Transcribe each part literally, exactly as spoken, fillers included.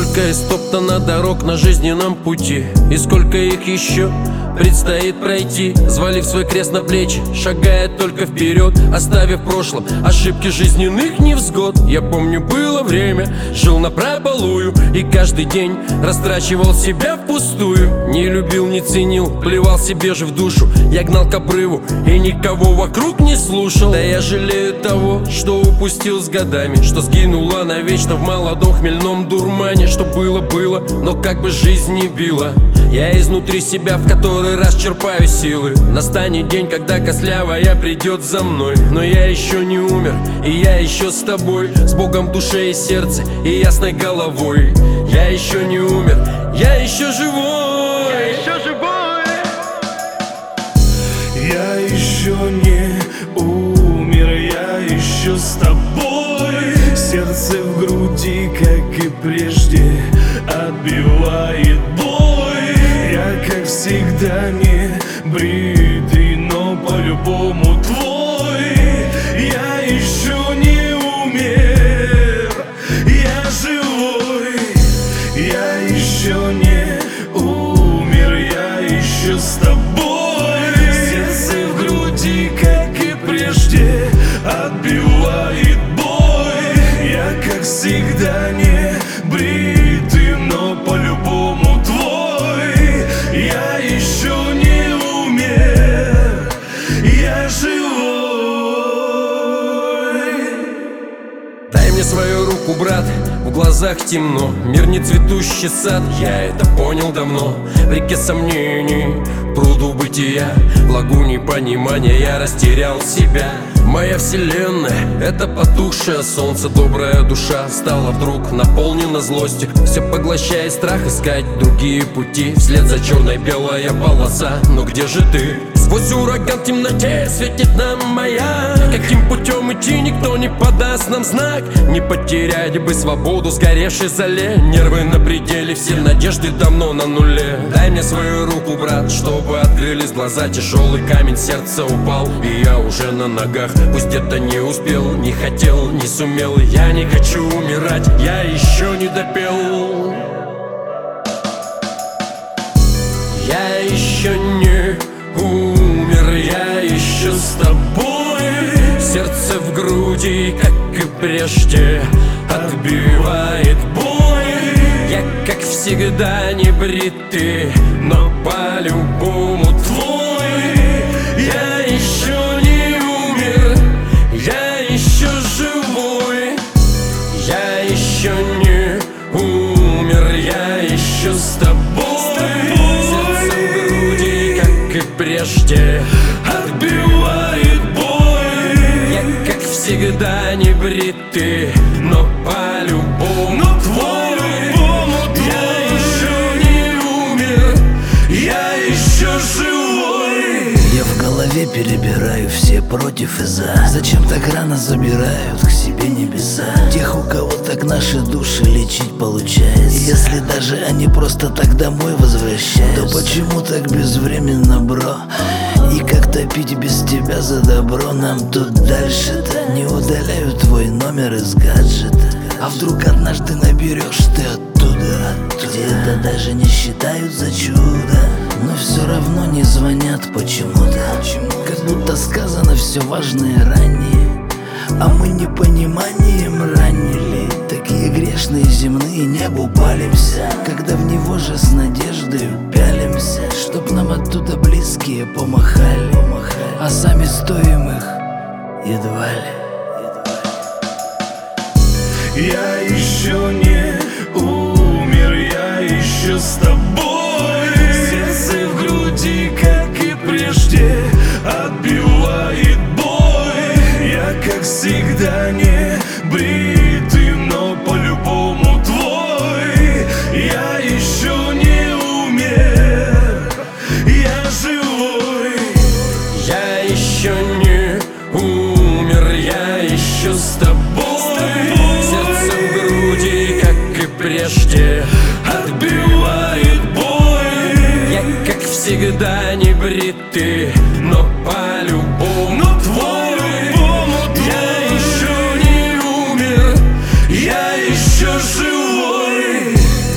Сколько истоптано дорог на жизненном пути, и сколько их еще предстоит пройти. Взвалив свой крест на плечи, шагая только вперед, оставив в прошлом ошибки жизненных невзгод. Я помню, было время, жил напропалую, и каждый день растрачивал себя впустую. Не любил, не ценил, плевал себе же в душу. Я гнал к обрыву и никого вокруг не слушал. Да я жалею того, что упустил с годами, что сгинуло навечно в молодом хмельном дурмане. Что было, было, но как бы жизнь не била, я изнутри себя в который раз черпаю силы. Настанет день, когда костлявая придет за мной, но я еще не умер, и я еще с тобой, с Богом в душе и сердце и ясной головой. Я еще не умер, я еще живой, я еще живой. Я еще не умер, я еще с тобой. Сердце в груди, как и прежде, отбивает бой. Я, как всегда, не бритый, но по-любому твой. Я еще не умер, я живой. Я еще не умер, я еще с тобой. Сердце в груди, как и прежде, отбивает бой. Я, как всегда, не бритый, но по-любому твой. Я еще не умер, я живой. Дай мне свою руку, брат, в глазах темно. Мир не цветущий сад, я это понял давно. В реке сомнений, пруду бытия, в лагуне понимания я растерял себя. Моя вселенная — это потухшее солнце. Добрая душа стала вдруг наполнена злостью, все поглощает страх искать другие пути. Вслед за черной белая полоса, но где же ты? Сквозь ураган в темноте светит нам моя. Каким путем идти, никто не подаст нам знак. Не потерять бы свободу в сгоревшей зале. Нервы на пределе, все надежды давно на нуле. Дай мне свою руку, брат, чтобы открылись глаза. Тяжелый камень сердца упал, и я уже на ногах. Пусть где-то не успел, не хотел, не сумел. Я не хочу умирать, я еще не допел. Я еще не умер, я еще с тобой. Сердце в груди, как и прежде, отбивает бой. Я, как всегда, не бритый, но по-любому твой. Я еще не умер, я еще живой. Я еще не умер, я еще с тобой. Сердце в груди, как и прежде, отбивает бой. Я, как всегда, не бритый, но по-любому твой. Я еще не умер, я еще живой. Я в голове перебираю все против и за. Зачем так рано забирают к себе небеса? Тех, у кого так наши души лечить получается. Если даже они просто так домой возвращаются, то почему так безвременно, бро? И как топить без тебя за добро? Нам тут дальше-то не удаляют твой номер из гаджета. А вдруг однажды наберешь ты оттуда, где это даже не считают за чудо, но все равно не звонят почему-то. Как будто сказано все важное ранее, а мы непониманием ранили. Такие грешные земные небу палимся, когда в него же с надеждой пялимся, чтоб нам оттуда близкие помахали, а сами стоим их едва ли. Я еще не умер, я еще с тобой. Сердце в груди, как и прежде, отбивает бой. Я, как всегда, не бритый, но по-любому твой. Я еще не умер, я живой. Я еще не умер, я еще с тобой. Сердце в груди, как и прежде, отбивает бой. Я, как всегда, не бритый, но по-любому твой. Я еще не умер, Я еще живой.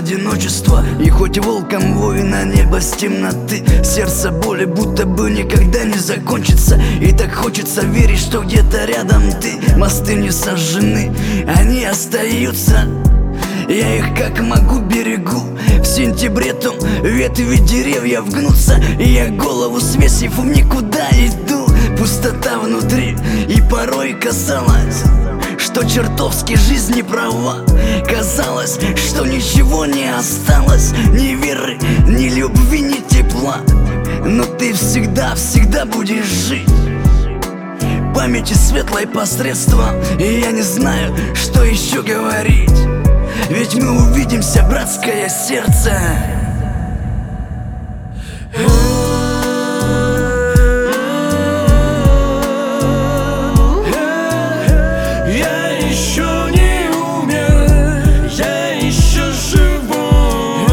одиночества. И хоть волком вой на небо с темноты, сердце боли будто бы никогда не закончится. И так хочется верить, что где-то рядом ты. Мосты не сожжены, они остаются. Я их как могу берегу. В сентябре там ветви деревьев гнутся, и я голову свесив в никуда иду. Пустота внутри, и порой казалось, что чертовски жизнь не права. Казалось, что ничего не осталось, ни веры, ни любви, ни тепла. Но ты всегда, всегда будешь жить памяти светлой посредством. И я не знаю, что еще говорить, ведь мы увидимся, братское сердце. Я еще не умер, я еще живой.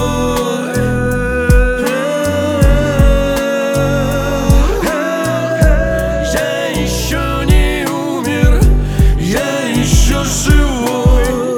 Я еще не умер, я еще живой.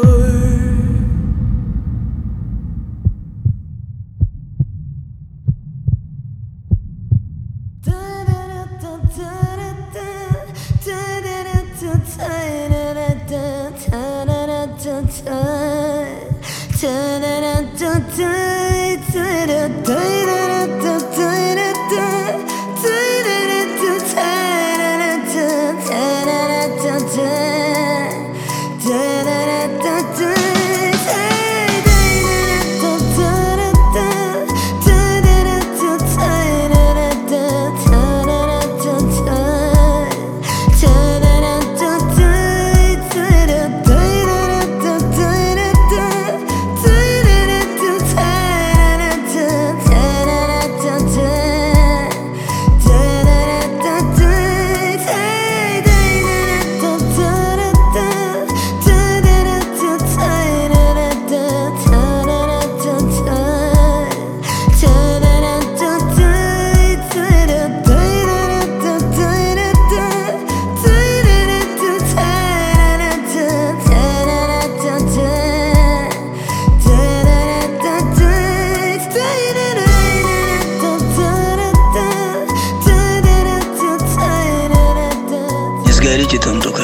Горите там только.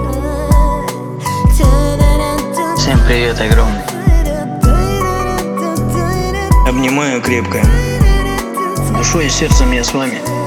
Всем привет огромный. Обнимаю крепко. Душой и сердцем я с вами.